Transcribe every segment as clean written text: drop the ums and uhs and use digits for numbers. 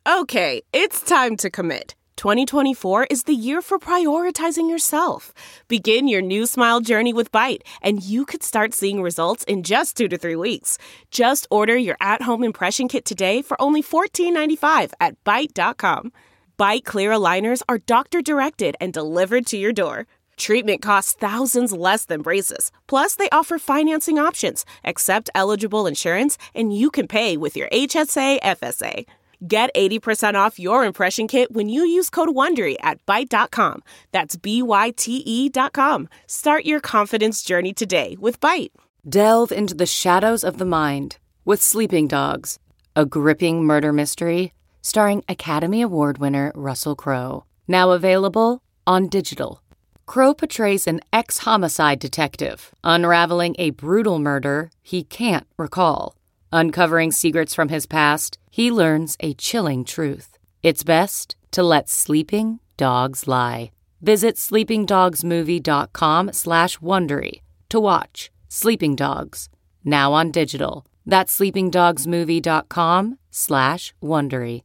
Okay, it's time to commit. 2024 is the year for prioritizing yourself. Begin your new smile journey with Byte, and you could start seeing results in just 2 to 3 weeks. Just order your at-home impression kit today for only $14.95 at Byte.com. Byte Clear aligners are doctor-directed and delivered to your door. Treatment costs thousands less than braces. Plus, they offer financing options, accept eligible insurance, and you can pay with your HSA, FSA. Get 80% off your impression kit when you use code WONDERY at Byte.com. That's BYTE.com. Start your confidence journey today with Byte. Delve into the shadows of the mind with Sleeping Dogs, a gripping murder mystery starring Academy Award winner Russell Crowe. Now available on digital. Crowe portrays an ex-homicide detective unraveling a brutal murder he can't recall. Uncovering secrets from his past, he learns a chilling truth. It's best to let sleeping dogs lie. Visit sleepingdogsmovie.com/Wondery to watch Sleeping Dogs, now on digital. That's sleepingdogsmovie.com/Wondery.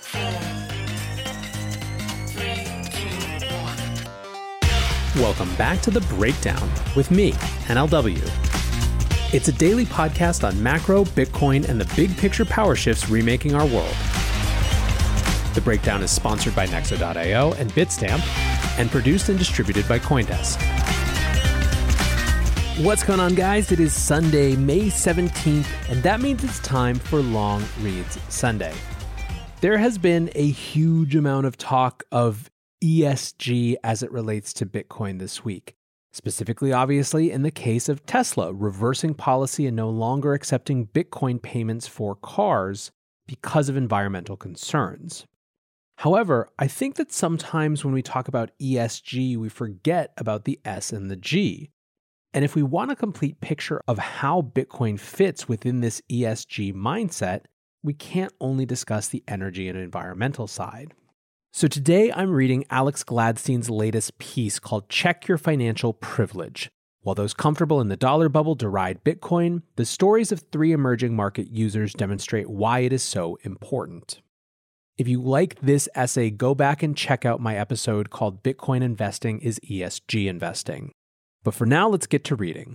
Welcome back to The Breakdown with me, NLW. It's a daily podcast on macro, Bitcoin, and the big picture power shifts remaking our world. The Breakdown is sponsored by Nexo.io and Bitstamp, and produced and distributed by CoinDesk. What's going on, guys? It is Sunday, May 17th, and that means it's time for Long Reads Sunday. There has been a huge amount of talk of ESG as it relates to Bitcoin this week. Specifically, obviously, in the case of Tesla reversing policy and no longer accepting Bitcoin payments for cars because of environmental concerns. However, I think that sometimes when we talk about ESG, we forget about the S and the G. And if we want a complete picture of how Bitcoin fits within this ESG mindset, we can't only discuss the energy and environmental side. So today I'm reading Alex Gladstein's latest piece called Check Your Financial Privilege. While those comfortable in the dollar bubble deride Bitcoin, the stories of 3 emerging market users demonstrate why it is so important. If you like this essay, go back and check out my episode called Bitcoin Investing is ESG Investing. But for now, let's get to reading.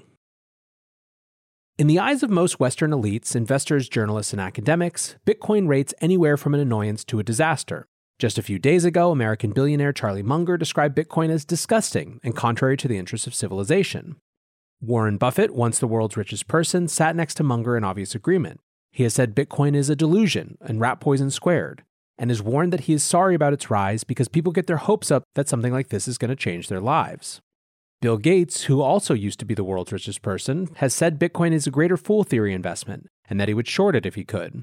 In the eyes of most Western elites, investors, journalists, and academics, Bitcoin rates anywhere from an annoyance to a disaster. Just a few days ago, American billionaire Charlie Munger described Bitcoin as disgusting and contrary to the interests of civilization. Warren Buffett, once the world's richest person, sat next to Munger in obvious agreement. He has said Bitcoin is a delusion and rat poison squared, and has warned that he is sorry about its rise because people get their hopes up that something like this is going to change their lives. Bill Gates, who also used to be the world's richest person, has said Bitcoin is a greater fool theory investment and that he would short it if he could.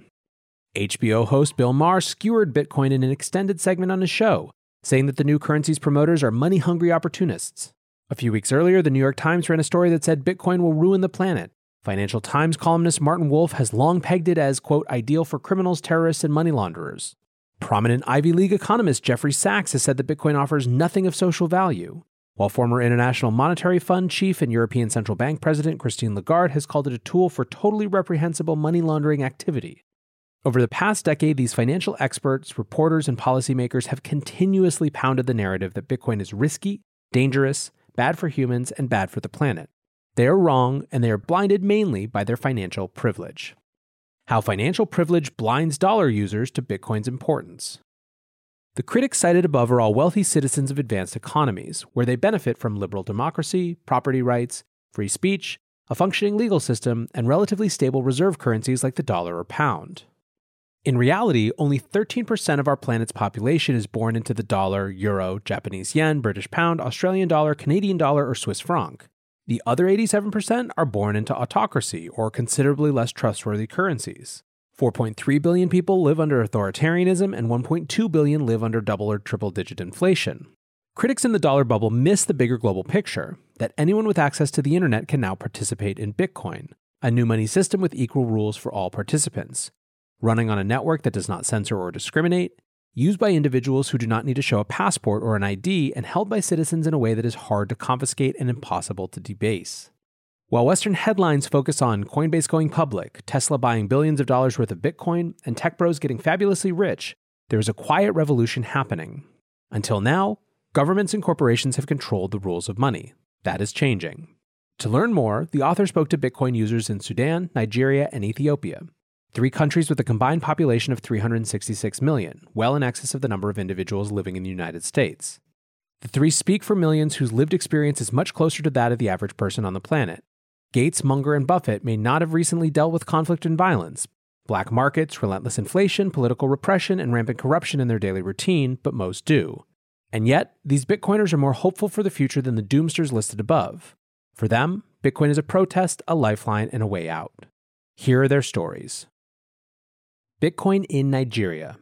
HBO host Bill Maher skewered Bitcoin in an extended segment on his show, saying that the new currency's promoters are money-hungry opportunists. A few weeks earlier, the New York Times ran a story that said Bitcoin will ruin the planet. Financial Times columnist Martin Wolf has long pegged it as, quote, ideal for criminals, terrorists, and money launderers. Prominent Ivy League economist Jeffrey Sachs has said that Bitcoin offers nothing of social value, while former International Monetary Fund chief and European Central Bank president Christine Lagarde has called it a tool for totally reprehensible money laundering activity. Over the past decade, these financial experts, reporters, and policymakers have continuously pounded the narrative that Bitcoin is risky, dangerous, bad for humans, and bad for the planet. They are wrong, and they are blinded mainly by their financial privilege. How financial privilege blinds dollar users to Bitcoin's importance. The critics cited above are all wealthy citizens of advanced economies, where they benefit from liberal democracy, property rights, free speech, a functioning legal system, and relatively stable reserve currencies like the dollar or pound. In reality, only 13% of our planet's population is born into the dollar, euro, Japanese yen, British pound, Australian dollar, Canadian dollar, or Swiss franc. The other 87% are born into autocracy or considerably less trustworthy currencies. 4.3 billion people live under authoritarianism and 1.2 billion live under double or triple-digit inflation. Critics in the dollar bubble miss the bigger global picture, that anyone with access to the internet can now participate in Bitcoin, a new money system with equal rules for all participants. Running on a network that does not censor or discriminate, used by individuals who do not need to show a passport or an ID, and held by citizens in a way that is hard to confiscate and impossible to debase. While Western headlines focus on Coinbase going public, Tesla buying billions of dollars worth of Bitcoin, and tech bros getting fabulously rich, there is a quiet revolution happening. Until now, governments and corporations have controlled the rules of money. That is changing. To learn more, the author spoke to Bitcoin users in Sudan, Nigeria, and Ethiopia, 3 countries with a combined population of 366 million, well in excess of the number of individuals living in the United States. The 3 speak for millions whose lived experience is much closer to that of the average person on the planet. Gates, Munger, and Buffett may not have recently dealt with conflict and violence, black markets, relentless inflation, political repression, and rampant corruption in their daily routine, but most do. And yet, these Bitcoiners are more hopeful for the future than the doomsters listed above. For them, Bitcoin is a protest, a lifeline, and a way out. Here are their stories. Bitcoin in Nigeria.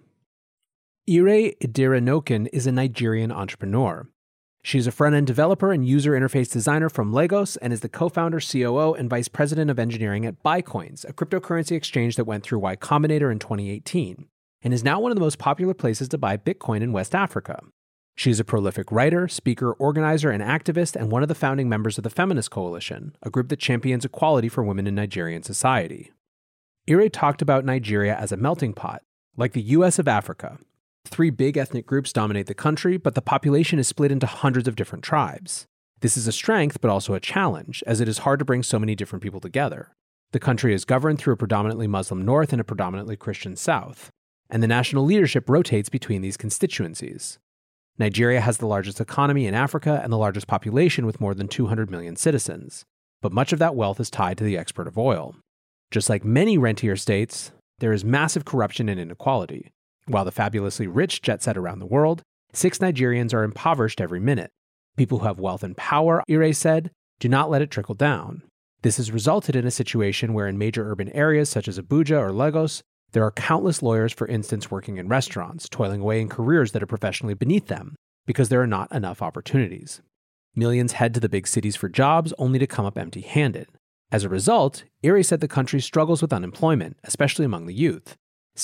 Ire Idiranoken is a Nigerian entrepreneur. She is a front-end developer and user interface designer from Lagos and is the co-founder, COO, and vice president of engineering at Bitcoins, a cryptocurrency exchange that went through Y Combinator in 2018, and is now one of the most popular places to buy Bitcoin in West Africa. She is a prolific writer, speaker, organizer, and activist, and one of the founding members of the Feminist Coalition, a group that champions equality for women in Nigerian society. Ire talked about Nigeria as a melting pot, like the US of Africa. 3 big ethnic groups dominate the country, but the population is split into hundreds of different tribes. This is a strength, but also a challenge, as it is hard to bring so many different people together. The country is governed through a predominantly Muslim north and a predominantly Christian south, and the national leadership rotates between these constituencies. Nigeria has the largest economy in Africa and the largest population with more than 200 million citizens, but much of that wealth is tied to the export of oil. Just like many rentier states, there is massive corruption and inequality. While the fabulously rich jet set around the world, 6 Nigerians are impoverished every minute. People who have wealth and power, Ire said, do not let it trickle down. This has resulted in a situation where in major urban areas such as Abuja or Lagos, there are countless lawyers, for instance, working in restaurants, toiling away in careers that are professionally beneath them, because there are not enough opportunities. Millions head to the big cities for jobs, only to come up empty-handed. As a result, Ire said the country struggles with unemployment, especially among the youth.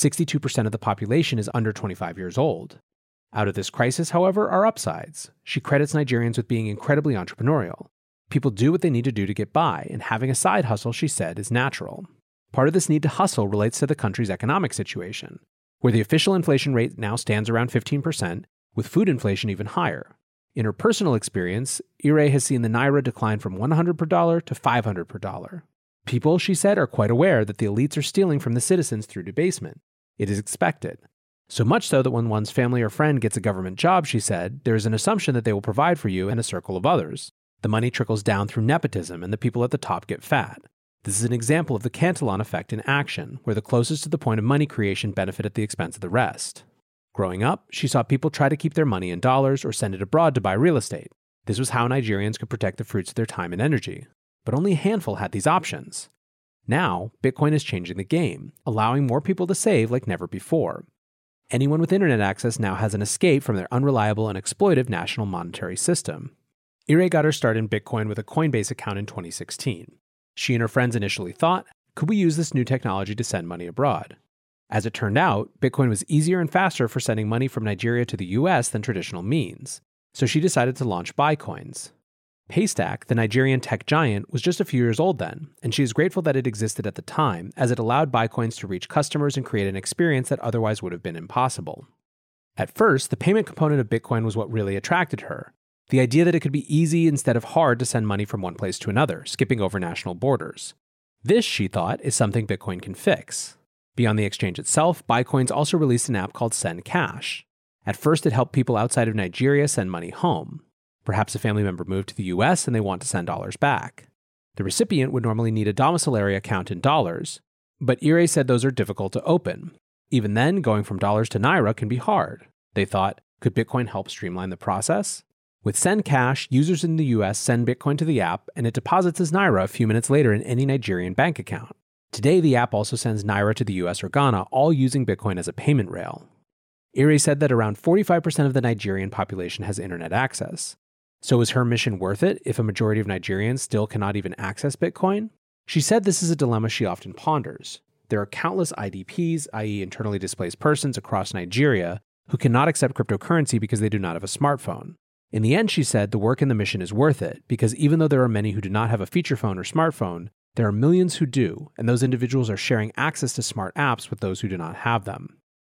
62% of the population is under 25 years old. Out of this crisis, however, are upsides. She credits Nigerians with being incredibly entrepreneurial. People do what they need to do to get by, and having a side hustle, she said, is natural. Part of this need to hustle relates to the country's economic situation, where the official inflation rate now stands around 15%, with food inflation even higher. In her personal experience, Ire has seen the Naira decline from $100 per dollar to $500 per dollar. People, she said, are quite aware that the elites are stealing from the citizens through debasement. It is expected. So much so that when one's family or friend gets a government job, she said, there is an assumption that they will provide for you and a circle of others. The money trickles down through nepotism, and the people at the top get fat. This is an example of the Cantillon effect in action, where the closest to the point of money creation benefit at the expense of the rest. Growing up, she saw people try to keep their money in dollars or send it abroad to buy real estate. This was how Nigerians could protect the fruits of their time and energy. But only a handful had these options. Now, Bitcoin is changing the game, allowing more people to save like never before. Anyone with internet access now has an escape from their unreliable and exploitive national monetary system. Ire got her start in Bitcoin with a Coinbase account in 2016. She and her friends initially thought, could we use this new technology to send money abroad? As it turned out, Bitcoin was easier and faster for sending money from Nigeria to the US than traditional means, so she decided to launch Bitcoins. Paystack, the Nigerian tech giant, was just a few years old then, and she is grateful that it existed at the time, as it allowed Bitcoins to reach customers and create an experience that otherwise would have been impossible. At first, the payment component of Bitcoin was what really attracted her. The idea that it could be easy instead of hard to send money from one place to another, skipping over national borders. This, she thought, is something Bitcoin can fix. Beyond the exchange itself, Bitcoins also released an app called Send Cash. At first, it helped people outside of Nigeria send money home. Perhaps a family member moved to the US and they want to send dollars back. The recipient would normally need a domiciliary account in dollars, but Ire said those are difficult to open. Even then, going from dollars to Naira can be hard. They thought, could Bitcoin help streamline the process? With Send Cash, users in the US send Bitcoin to the app and it deposits as Naira a few minutes later in any Nigerian bank account. Today, the app also sends Naira to the US or Ghana, all using Bitcoin as a payment rail. Ire said that around 45% of the Nigerian population has internet access. So is her mission worth it if a majority of Nigerians still cannot even access Bitcoin? She said this is a dilemma she often ponders. There are countless IDPs, i.e. internally displaced persons across Nigeria, who cannot accept cryptocurrency because they do not have a smartphone. In the end, she said, the work in the mission is worth it, because even though there are many who do not have a feature phone or smartphone, there are millions who do, and those individuals are sharing access to smart apps with those who do not have them.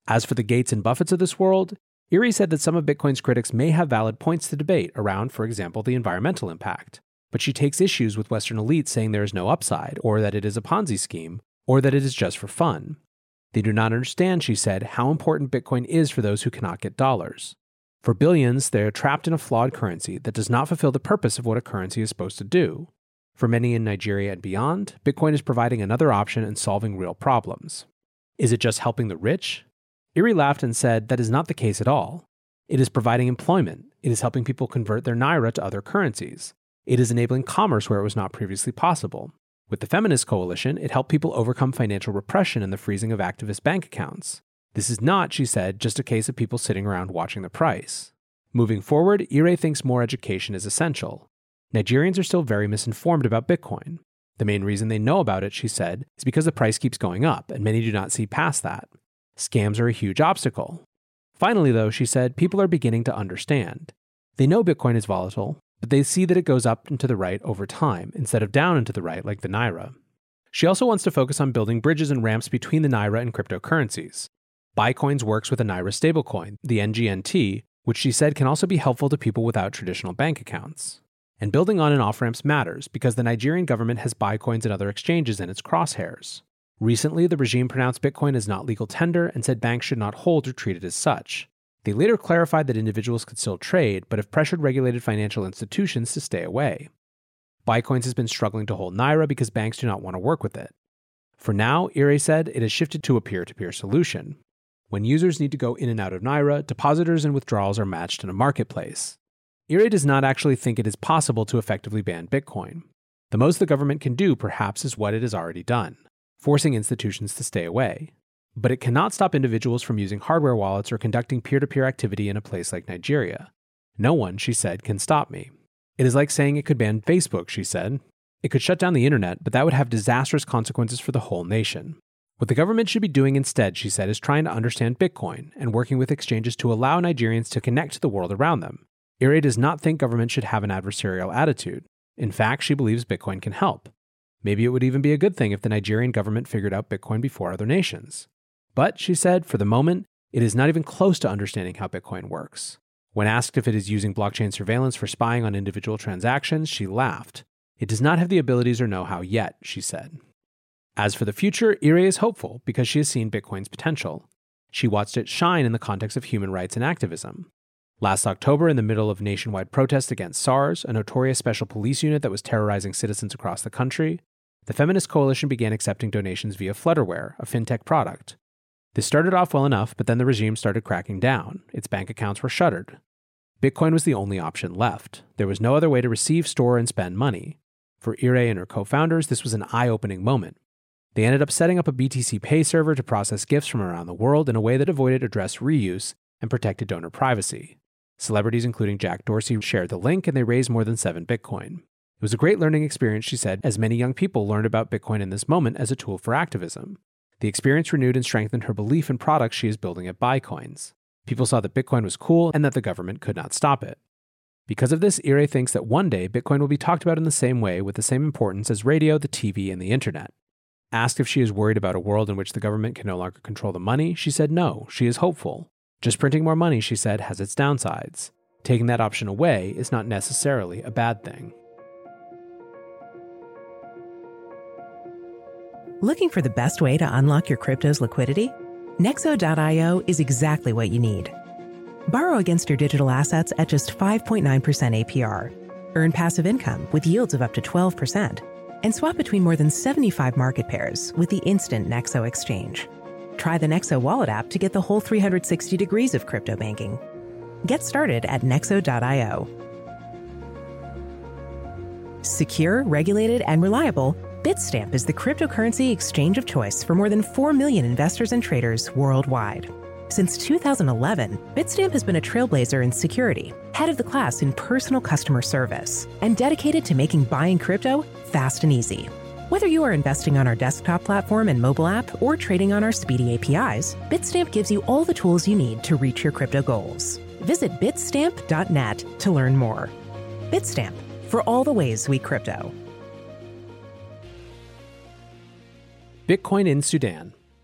As for the Gates and Buffetts of this world, Erie said that some of Bitcoin's critics may have valid points to debate around, for example, the environmental impact. But she takes issues with Western elites saying there is no upside, or that it is a Ponzi scheme, or that it is just for fun. They do not understand, she said, how important Bitcoin is for those who cannot get dollars. For billions, they are trapped in a flawed currency that does not fulfill the purpose of what a currency is supposed to do. For many in Nigeria and beyond, Bitcoin is providing another option and solving real problems. Is it just helping the rich? Erie laughed and said that is not the case at all. It is providing employment. It is helping people convert their naira to other currencies. It is enabling commerce where it was not previously possible. With the Feminist Coalition, it helped people overcome financial repression and the freezing of activist bank accounts. This is not, she said, just a case of people sitting around watching the price. Moving forward, Ire thinks more education is essential. Nigerians are still very misinformed about Bitcoin. The main reason they know about it, she said, is because the price keeps going up, and many do not see past that. Scams are a huge obstacle. Finally, though, she said, people are beginning to understand. They know Bitcoin is volatile, but they see that it goes up and to the right over time, instead of down and to the right like the Naira. She also wants to focus on building bridges and ramps between the Naira and cryptocurrencies. Buycoins works with a Naira stablecoin, the NGNT, which she said can also be helpful to people without traditional bank accounts. And building on and off ramps matters because the Nigerian government has Buycoins and other exchanges in its crosshairs. Recently, the regime pronounced Bitcoin as not legal tender and said banks should not hold or treat it as such. They later clarified that individuals could still trade, but have pressured regulated financial institutions to stay away. Buycoins has been struggling to hold Naira because banks do not want to work with it. For now, Ire said it has shifted to a peer-to-peer solution. When users need to go in and out of Naira, depositors and withdrawals are matched in a marketplace. Ire does not actually think it is possible to effectively ban Bitcoin. The most the government can do, perhaps, is what it has already done, forcing institutions to stay away. But it cannot stop individuals from using hardware wallets or conducting peer-to-peer activity in a place like Nigeria. No one, she said, can stop me. It is like saying it could ban Facebook, she said. It could shut down the internet, but that would have disastrous consequences for the whole nation. What the government should be doing instead, she said, is trying to understand Bitcoin and working with exchanges to allow Nigerians to connect to the world around them. Ire does not think government should have an adversarial attitude. In fact, she believes Bitcoin can help. Maybe it would even be a good thing if the Nigerian government figured out Bitcoin before other nations. But, she said, for the moment, it is not even close to understanding how Bitcoin works. When asked if it is using blockchain surveillance for spying on individual transactions, she laughed. It does not have the abilities or know-how yet, she said. As for the future, Ire is hopeful because she has seen Bitcoin's potential. She watched it shine in the context of human rights and activism. Last October, in the middle of nationwide protests against SARS, a notorious special police unit that was terrorizing citizens across the country, the Feminist Coalition began accepting donations via Flutterware, a fintech product. This started off well enough, but then the regime started cracking down. Its bank accounts were shuttered. Bitcoin was the only option left. There was no other way to receive, store, and spend money. For Ire and her co-founders, this was an eye-opening moment. They ended up setting up a BTC Pay server to process gifts from around the world in a way that avoided address reuse and protected donor privacy. Celebrities including Jack Dorsey shared the link, and they raised more than 7 Bitcoin. It was a great learning experience, she said, as many young people learned about Bitcoin in this moment as a tool for activism. The experience renewed and strengthened her belief in products she is building at Buycoins. People saw that Bitcoin was cool and that the government could not stop it. Because of this, Ire thinks that one day Bitcoin will be talked about in the same way with the same importance as radio, the TV, and the internet. Asked if she is worried about a world in which the government can no longer control the money, she said no, she is hopeful. Just printing more money, she said, has its downsides. Taking that option away is not necessarily a bad thing. Looking for the best way to unlock your crypto's liquidity? Nexo.io is exactly what you need. Borrow against your digital assets at just 5.9% APR. Earn passive income with yields of up to 12%. And swap between more than 75 market pairs with the instant Nexo exchange. Try the Nexo wallet app to get the whole 360 degrees of crypto banking. Get started at Nexo.io. Secure, regulated, and reliable, Bitstamp is the cryptocurrency exchange of choice for more than 4 million investors and traders worldwide. Since 2011, Bitstamp has been a trailblazer in security, head of the class in personal customer service, and dedicated to making buying crypto fast and easy. Whether you are investing on our desktop platform and mobile app or trading on our speedy APIs, Bitstamp gives you all the tools you need to reach your crypto goals. Visit bitstamp.net to learn more. Bitstamp, for all the ways we crypto. Bitcoin in Sudan.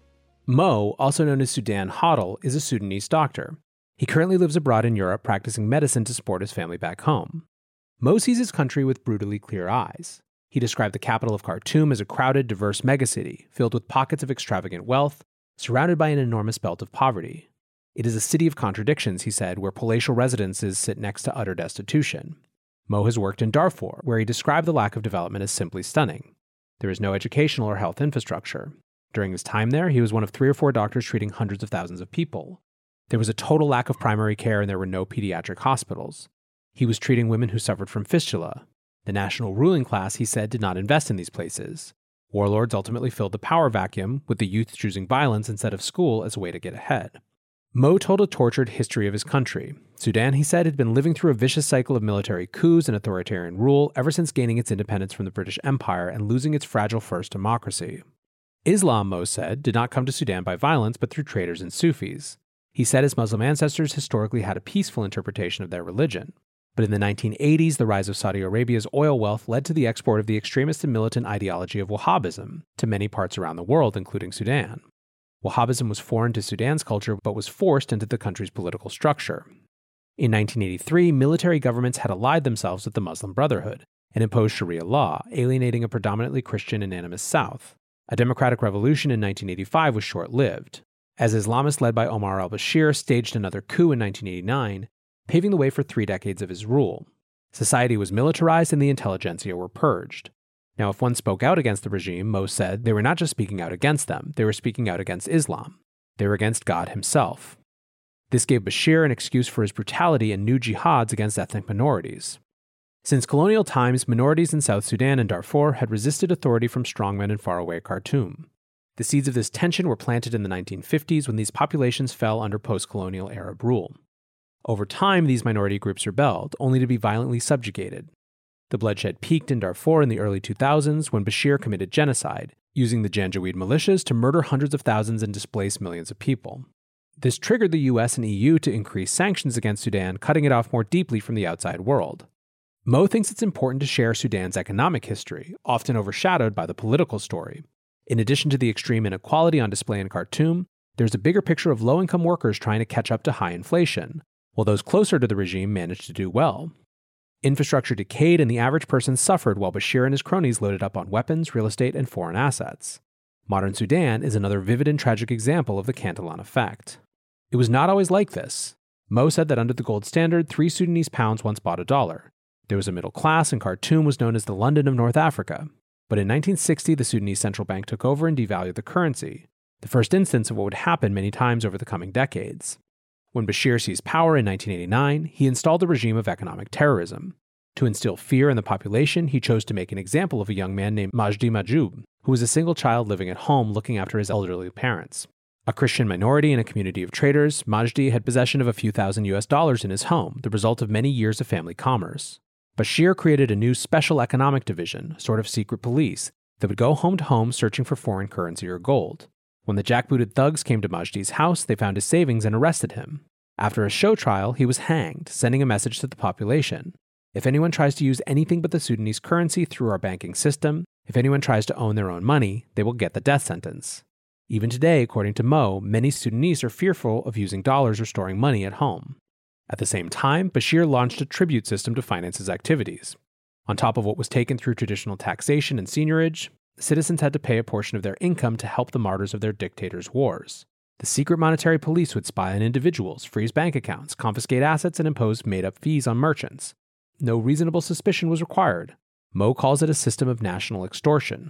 Mo, also known as Sudan Hodl, is a Sudanese doctor. He currently lives abroad in Europe practicing medicine to support his family back home. Mo sees his country with brutally clear eyes. He described the capital of Khartoum as a crowded, diverse megacity filled with pockets of extravagant wealth, surrounded by an enormous belt of poverty. It is a city of contradictions, he said, where palatial residences sit next to utter destitution. Mo has worked in Darfur, where he described the lack of development as simply stunning. There is no educational or health infrastructure. During his time there, he was one of 3 or 4 doctors treating hundreds of thousands of people. There was a total lack of primary care and there were no pediatric hospitals. He was treating women who suffered from fistula. The national ruling class, he said, did not invest in these places. Warlords ultimately filled the power vacuum, with the youth choosing violence instead of school as a way to get ahead. Mo told a tortured history of his country. Sudan, he said, had been living through a vicious cycle of military coups and authoritarian rule ever since gaining its independence from the British Empire and losing its fragile first democracy. Islam, Mo said, did not come to Sudan by violence but through traders and Sufis. He said his Muslim ancestors historically had a peaceful interpretation of their religion. But in the 1980s, the rise of Saudi Arabia's oil wealth led to the export of the extremist and militant ideology of Wahhabism to many parts around the world, including Sudan. Wahhabism was foreign to Sudan's culture but was forced into the country's political structure. In 1983, military governments had allied themselves with the Muslim Brotherhood and imposed Sharia law, alienating a predominantly Christian and animist South. A democratic revolution in 1985 was short-lived, as Islamists led by Omar al-Bashir staged another coup in 1989, paving the way for 3 decades of his rule. Society was militarized and the intelligentsia were purged. Now, if one spoke out against the regime, Mo said they were not just speaking out against them, they were speaking out against Islam. They were against God himself. This gave Bashir an excuse for his brutality and new jihads against ethnic minorities. Since colonial times, minorities in South Sudan and Darfur had resisted authority from strongmen in faraway Khartoum. The seeds of this tension were planted in the 1950s when these populations fell under post-colonial Arab rule. Over time, these minority groups rebelled, only to be violently subjugated. The bloodshed peaked in Darfur in the early 2000s when Bashir committed genocide, using the Janjaweed militias to murder hundreds of thousands and displace millions of people. This triggered the US and EU to increase sanctions against Sudan, cutting it off more deeply from the outside world. Mo thinks it's important to share Sudan's economic history, often overshadowed by the political story. In addition to the extreme inequality on display in Khartoum, there's a bigger picture of low-income workers trying to catch up to high inflation, while those closer to the regime managed to do well. Infrastructure decayed and the average person suffered while Bashir and his cronies loaded up on weapons, real estate, and foreign assets. Modern Sudan is another vivid and tragic example of the Cantillon effect. It was not always like this. Mo said that under the gold standard, 3 Sudanese pounds once bought $1. There was a middle class, and Khartoum was known as the London of North Africa. But in 1960, the Sudanese central bank took over and devalued the currency, the first instance of what would happen many times over the coming decades. When Bashir seized power in 1989, he installed a regime of economic terrorism. To instill fear in the population, he chose to make an example of a young man named Majdi Majoub, who was a single child living at home looking after his elderly parents. A Christian minority in a community of traders, Majdi had possession of a few thousand US in his home, the result of many years of family commerce. Bashir created a new special economic division, a sort of secret police, that would go home to home searching for foreign currency or gold. When the jackbooted thugs came to Majdi's house, they found his savings and arrested him. After a show trial, he was hanged, sending a message to the population. If anyone tries to use anything but the Sudanese currency through our banking system, if anyone tries to own their own money, they will get the death sentence. Even today, according to Mo, many Sudanese are fearful of using dollars or storing money at home. At the same time, Bashir launched a tribute system to finance his activities. On top of what was taken through traditional taxation and seigniorage, citizens had to pay a portion of their income to help the martyrs of their dictators' wars. The secret monetary police would spy on individuals, freeze bank accounts, confiscate assets, and impose made-up fees on merchants. No reasonable suspicion was required. Mo calls it a system of national extortion.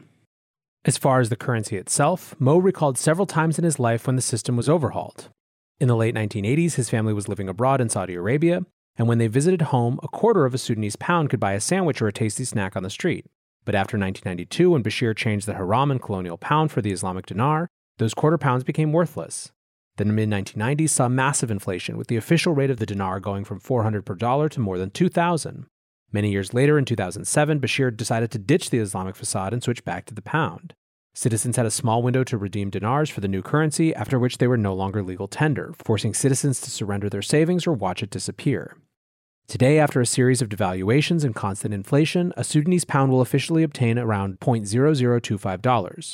As far as the currency itself, Mo recalled several times in his life when the system was overhauled. In the late 1980s, his family was living abroad in Saudi Arabia, and when they visited home, a quarter of a Sudanese pound could buy a sandwich or a tasty snack on the street. But after 1992, when Bashir changed the haram and colonial pound for the Islamic dinar, those quarter pounds became worthless. The mid-1990s saw massive inflation, with the official rate of the dinar going from $400 per dollar to more than $2,000. Many years later, in 2007, Bashir decided to ditch the Islamic facade and switch back to the pound. Citizens had a small window to redeem dinars for the new currency, after which they were no longer legal tender, forcing citizens to surrender their savings or watch it disappear. Today, after a series of devaluations and constant inflation, a Sudanese pound will officially obtain around $0.0025.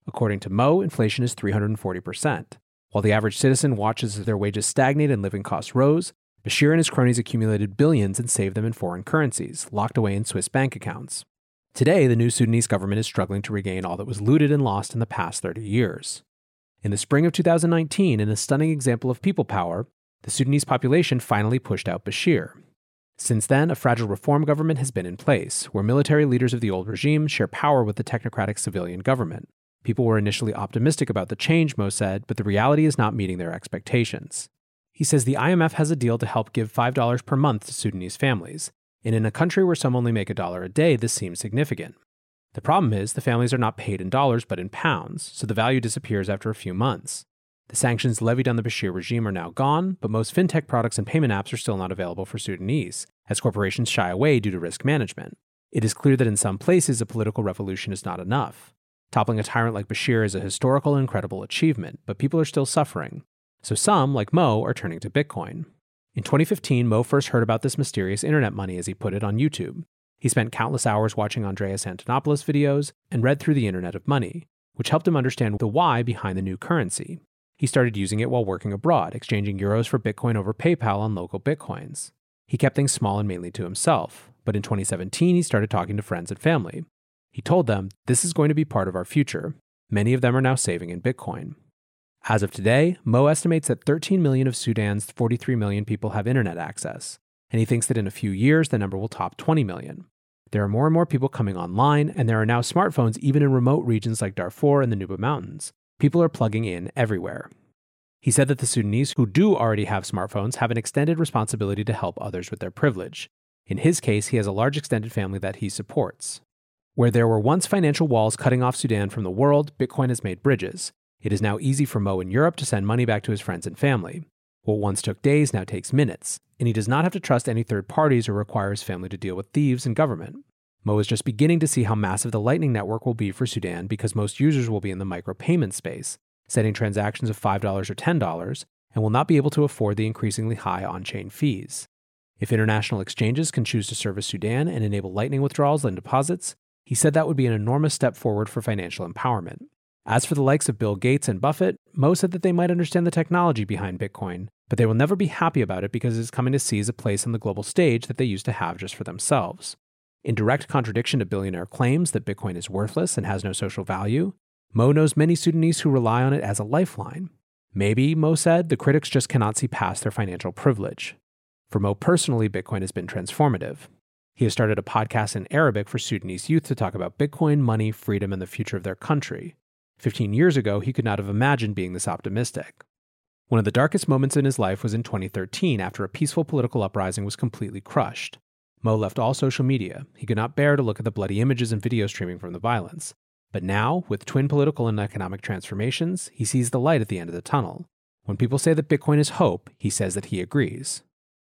According to Mo, inflation is 340%. While the average citizen watches as their wages stagnate and living costs rose, Bashir and his cronies accumulated billions and saved them in foreign currencies, locked away in Swiss bank accounts. Today, the new Sudanese government is struggling to regain all that was looted and lost in the past 30 years. In the spring of 2019, in a stunning example of people power, the Sudanese population finally pushed out Bashir. Since then, a fragile reform government has been in place, where military leaders of the old regime share power with the technocratic civilian government. People were initially optimistic about the change, Mo said, but the reality is not meeting their expectations. He says the IMF has a deal to help give $5 per month to Sudanese families, and in a country where some only make $1 a day, this seems significant. The problem is the families are not paid in dollars but in pounds, so the value disappears after a few months. The sanctions levied on the Bashir regime are now gone, but most fintech products and payment apps are still not available for Sudanese, as corporations shy away due to risk management. It is clear that in some places a political revolution is not enough. Toppling a tyrant like Bashir is a historical and incredible achievement, but people are still suffering. So some, like Mo, are turning to Bitcoin. In 2015, Mo first heard about this mysterious internet money, as he put it, on YouTube. He spent countless hours watching Andreas Antonopoulos videos and read through the Internet of Money, which helped him understand the why behind the new currency. He started using it while working abroad, exchanging euros for Bitcoin over PayPal on local Bitcoins. He kept things small and mainly to himself, but in 2017 he started talking to friends and family. He told them, "This is going to be part of our future." Many of them are now saving in Bitcoin. As of today, Mo estimates that 13 million of Sudan's 43 million people have internet access, and he thinks that in a few years the number will top 20 million. There are more and more people coming online, and there are now smartphones even in remote regions like Darfur and the Nuba Mountains. People are plugging in everywhere. He said that the Sudanese who do already have smartphones have an extended responsibility to help others with their privilege. In his case, he has a large extended family that he supports. Where there were once financial walls cutting off Sudan from the world, Bitcoin has made bridges. It is now easy for Mo in Europe to send money back to his friends and family. What once took days now takes minutes, and he does not have to trust any third parties or require his family to deal with thieves and government. Mo is just beginning to see how massive the Lightning Network will be for Sudan because most users will be in the micropayment space, sending transactions of $5 or $10, and will not be able to afford the increasingly high on-chain fees. If international exchanges can choose to service Sudan and enable Lightning withdrawals and deposits, he said that would be an enormous step forward for financial empowerment. As for the likes of Bill Gates and Buffett, Mo said that they might understand the technology behind Bitcoin, but they will never be happy about it because it is coming to seize a place on the global stage that they used to have just for themselves. In direct contradiction to billionaire claims that Bitcoin is worthless and has no social value, Mo knows many Sudanese who rely on it as a lifeline. Maybe, Mo said, the critics just cannot see past their financial privilege. For Mo personally, Bitcoin has been transformative. He has started a podcast in Arabic for Sudanese youth to talk about Bitcoin, money, freedom, and the future of their country. 15 years ago, he could not have imagined being this optimistic. One of the darkest moments in his life was in 2013 after a peaceful political uprising was completely crushed. Mo left all social media. He could not bear to look at the bloody images and video streaming from the violence. But now, with twin political and economic transformations, he sees the light at the end of the tunnel. When people say that Bitcoin is hope, he says that he agrees.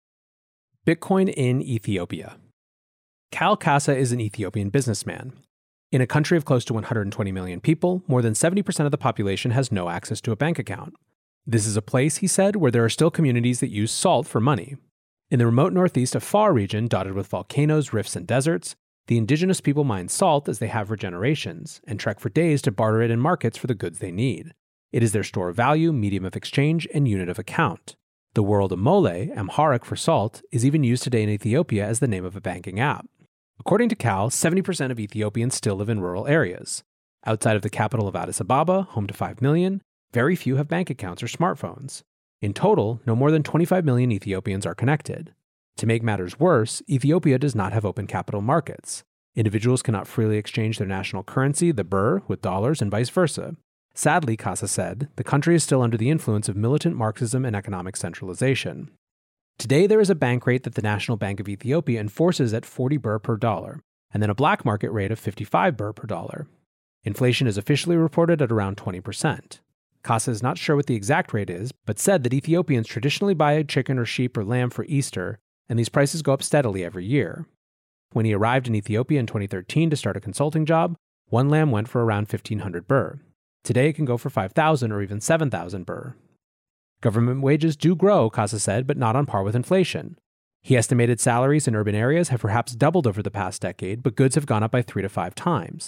Bitcoin in Ethiopia. Kal Kasa is an Ethiopian businessman. In a country of close to 120 million people, more than 70% of the population has no access to a bank account. This is a place, he said, where there are still communities that use salt for money. In the remote northeast Afar region, dotted with volcanoes, rifts, and deserts, the indigenous people mine salt as they have for generations, and trek for days to barter it in markets for the goods they need. It is their store of value, medium of exchange, and unit of account. The word Amole, Amharic for salt, is even used today in Ethiopia as the name of a banking app. According to Kal, 70% of Ethiopians still live in rural areas. Outside of the capital of Addis Ababa, home to 5 million, very few have bank accounts or smartphones. In total, no more than 25 million Ethiopians are connected. To make matters worse, Ethiopia does not have open capital markets. Individuals cannot freely exchange their national currency, the birr, with dollars and vice versa. Sadly, Kasa said, the country is still under the influence of militant Marxism and economic centralization. Today, there is a bank rate that the National Bank of Ethiopia enforces at 40 birr per dollar, and then a black market rate of 55 birr per dollar. Inflation is officially reported at around 20%. Kasa is not sure what the exact rate is, but said that Ethiopians traditionally buy a chicken or sheep or lamb for Easter, and these prices go up steadily every year. When he arrived in Ethiopia in 2013 to start a consulting job, one lamb went for around 1,500 birr. Today, it can go for 5,000 or even 7,000 birr. Government wages do grow, Kasa said, but not on par with inflation. He estimated salaries in urban areas have perhaps doubled over the past decade, but goods have gone up by 3 to 5 times.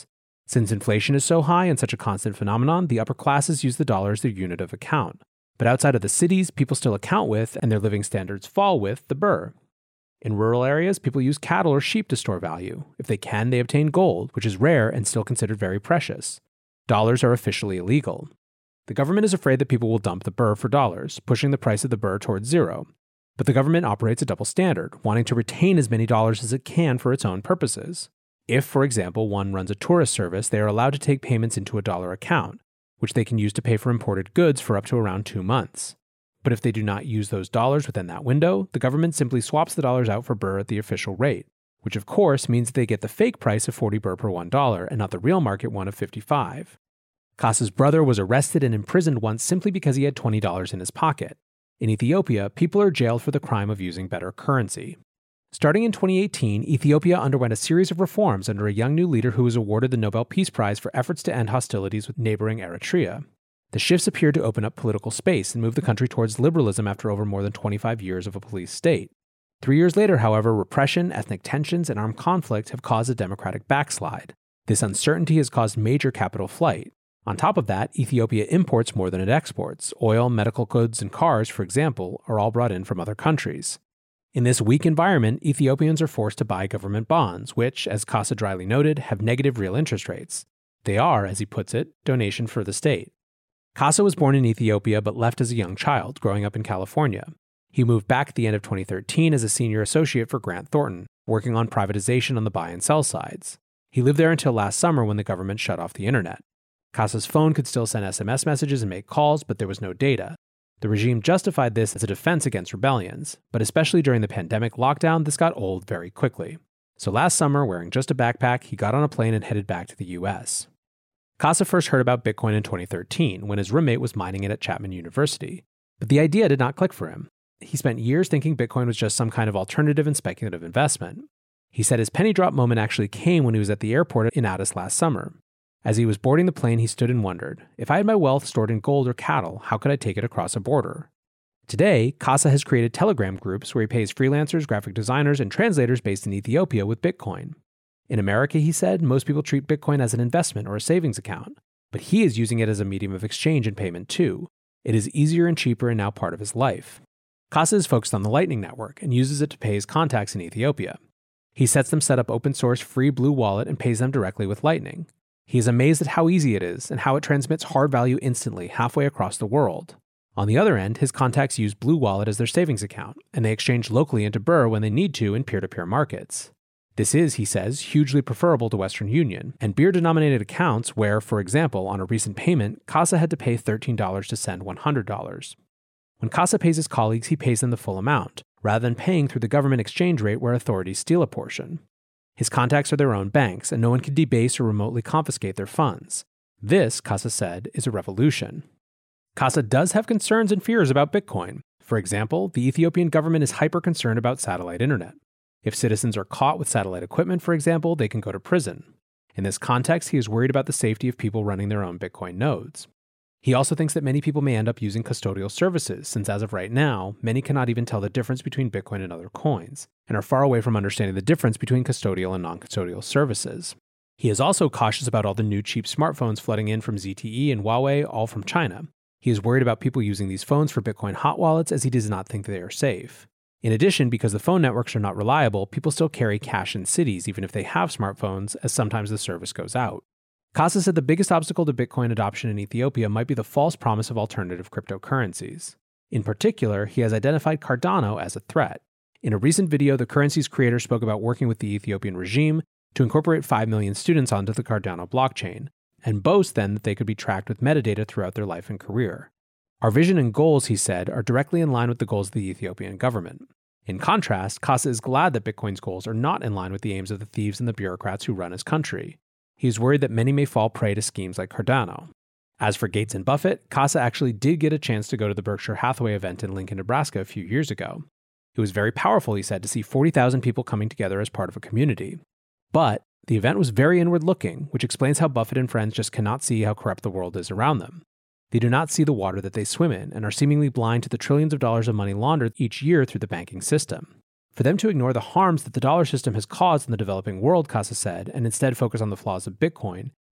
Since inflation is so high and such a constant phenomenon, the upper classes use the dollar as their unit of account. But outside of the cities, people still account with, and their living standards fall with, the birr. In rural areas, people use cattle or sheep to store value. If they can, they obtain gold, which is rare and still considered very precious. Dollars are officially illegal. The government is afraid that people will dump the birr for dollars, pushing the price of the birr towards zero. But the government operates a double standard, wanting to retain as many dollars as it can for its own purposes. If, for example, one runs a tourist service, they are allowed to take payments into a dollar account, which they can use to pay for imported goods for up to around 2 months. But if they do not use those dollars within that window, the government simply swaps the dollars out for birr at the official rate, which of course means that they get the fake price of 40 birr per $1 and not the real market one of 55. Kasa's brother was arrested and imprisoned once simply because he had $20 in his pocket. In Ethiopia, people are jailed for the crime of using better currency. Starting in 2018, Ethiopia underwent a series of reforms under a young new leader who was awarded the Nobel Peace Prize for efforts to end hostilities with neighboring Eritrea. The shifts appeared to open up political space and move the country towards liberalism after over more than 25 years of a police state. 3 years later, however, repression, ethnic tensions, and armed conflict have caused a democratic backslide. This uncertainty has caused major capital flight. On top of that, Ethiopia imports more than it exports. Oil, medical goods, and cars, for example, are all brought in from other countries. In this weak environment, Ethiopians are forced to buy government bonds, which, as Kasa dryly noted, have negative real interest rates. They are, as he puts it, donation for the state. Kasa was born in Ethiopia but left as a young child, growing up in California. He moved back at the end of 2013 as a senior associate for Grant Thornton, working on privatization on the buy and sell sides. He lived there until last summer when the government shut off the internet. Kasa's phone could still send SMS messages and make calls, but there was no data. The regime justified this as a defense against rebellions, but especially during the pandemic lockdown, this got old very quickly. So last summer, wearing just a backpack, he got on a plane and headed back to the US. Kasa first heard about Bitcoin in 2013 when his roommate was mining it at Chapman University. But the idea did not click for him. He spent years thinking Bitcoin was just some kind of alternative and speculative investment. He said his penny drop moment actually came when he was at the airport in Addis last summer. As he was boarding the plane, he stood and wondered, if I had my wealth stored in gold or cattle, how could I take it across a border? Today, Kasa has created Telegram groups where he pays freelancers, graphic designers, and translators based in Ethiopia with Bitcoin. In America, he said, most people treat Bitcoin as an investment or a savings account, but he is using it as a medium of exchange and payment too. It is easier and cheaper and now part of his life. Kasa is focused on the Lightning Network and uses it to pay his contacts in Ethiopia. He sets them set up open source free Blue Wallet and pays them directly with Lightning. He is amazed at how easy it is and how it transmits hard value instantly halfway across the world. On the other end, his contacts use Blue Wallet as their savings account, and they exchange locally into birr when they need to in peer-to-peer markets. This is, he says, hugely preferable to Western Union, and birr-denominated accounts where, for example, on a recent payment, Kasa had to pay $13 to send $100. When Kasa pays his colleagues, he pays them the full amount, rather than paying through the government exchange rate where authorities steal a portion. His contacts are their own banks, and no one can debase or remotely confiscate their funds. This, Kasa said, is a revolution. Kasa does have concerns and fears about Bitcoin. For example, the Ethiopian government is hyper-concerned about satellite internet. If citizens are caught with satellite equipment, for example, they can go to prison. In this context, he is worried about the safety of people running their own Bitcoin nodes. He also thinks that many people may end up using custodial services, since as of right now, many cannot even tell the difference between Bitcoin and other coins, and are far away from understanding the difference between custodial and non-custodial services. He is also cautious about all the new cheap smartphones flooding in from ZTE and Huawei, all from China. He is worried about people using these phones for Bitcoin hot wallets as he does not think they are safe. In addition, because the phone networks are not reliable, people still carry cash in cities even if they have smartphones, as sometimes the service goes out. Kasa said the biggest obstacle to Bitcoin adoption in Ethiopia might be the false promise of alternative cryptocurrencies. In particular, he has identified Cardano as a threat. In a recent video, the currency's creator spoke about working with the Ethiopian regime to incorporate 5 million students onto the Cardano blockchain, and boast then that they could be tracked with metadata throughout their life and career. Our vision and goals, he said, are directly in line with the goals of the Ethiopian government. In contrast, Kasa is glad that Bitcoin's goals are not in line with the aims of the thieves and the bureaucrats who run his country. He is worried that many may fall prey to schemes like Cardano. As for Gates and Buffett, Kasa actually did get a chance to go to the Berkshire Hathaway event in Lincoln, Nebraska a few years ago. It was very powerful, he said, to see 40,000 people coming together as part of a community. But the event was very inward-looking, which explains how Buffett and friends just cannot see how corrupt the world is around them. They do not see the water that they swim in and are seemingly blind to the trillions of dollars of money laundered each year through the banking system. For them to ignore the harms that the dollar system has caused in the developing world, Kasa said, and instead focus on the flaws of Bitcoin,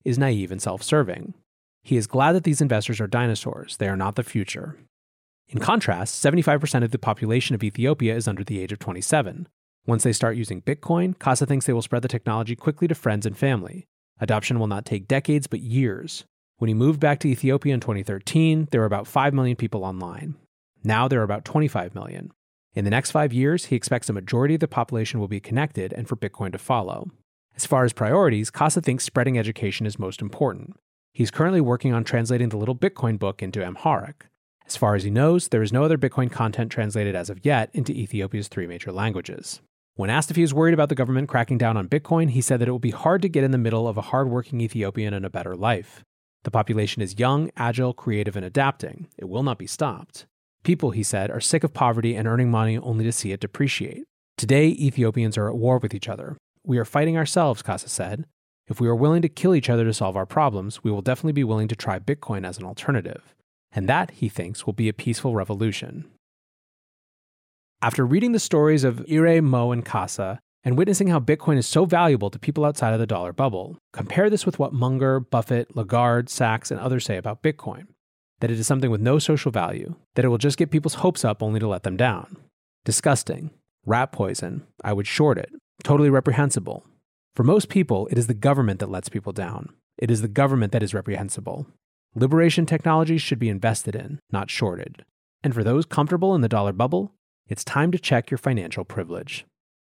is naive and self-serving. He is glad that these investors are dinosaurs. They are not the future. In contrast, 75% of the population of Ethiopia is under the age of 27. Once they start using Bitcoin, Casa thinks they will spread the technology quickly to friends and family. Adoption will not take decades, but years. When he moved back to Ethiopia in 2013, there were about 5 million people online. Now there are about 25 million. In the next 5 years, he expects a majority of the population will be connected and for Bitcoin to follow. As far as priorities, Casa thinks spreading education is most important. He's currently working on translating the Little Bitcoin book into Amharic. As far as he knows, there is no other Bitcoin content translated as of yet into Ethiopia's 3 major languages. When asked if he was worried about the government cracking down on Bitcoin, he said that it will be hard to get in the middle of a hardworking Ethiopian and a better life. The population is young, agile, creative, and adapting. It will not be stopped. People, he said, are sick of poverty and earning money only to see it depreciate. Today, Ethiopians are at war with each other. We are fighting ourselves, Casa said. If we are willing to kill each other to solve our problems, we will definitely be willing to try Bitcoin as an alternative. And that, he thinks, will be a peaceful revolution. After reading the stories of Ire, Mo, and Casa, and witnessing how Bitcoin is so valuable to people outside of the dollar bubble, compare this with what Munger, Buffett, Lagarde, Sachs, and others say about Bitcoin. That it is something with no social value, that it will just get people's hopes up only to let them down. Disgusting. Rat poison. I would short it. Totally reprehensible. For most people, it is the government that lets people down. It is the government that is reprehensible. Liberation technologies should be invested in, not shorted. And for those comfortable in the dollar bubble, it's time to check your financial privilege.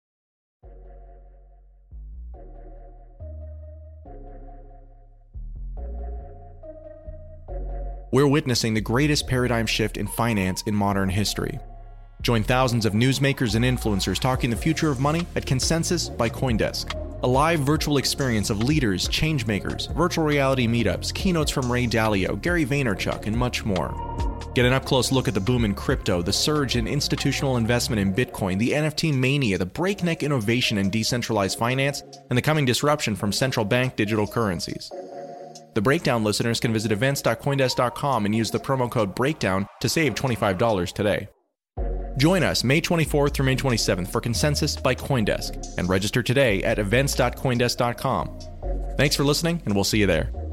We're witnessing the greatest paradigm shift in finance in modern history. Join thousands of newsmakers and influencers talking the future of money at Consensus by CoinDesk, a live virtual experience of leaders, changemakers, virtual reality meetups, keynotes from Ray Dalio, Gary Vaynerchuk, and much more. Get an up-close look at the boom in crypto, the surge in institutional investment in Bitcoin, the NFT mania, the breakneck innovation in decentralized finance, and the coming disruption from central bank digital currencies. The Breakdown listeners can visit events.coindesk.com and use the promo code BREAKDOWN to save $25 today. Join us May 24th through May 27th for Consensus by CoinDesk and register today at events.coindesk.com. Thanks for listening, and we'll see you there.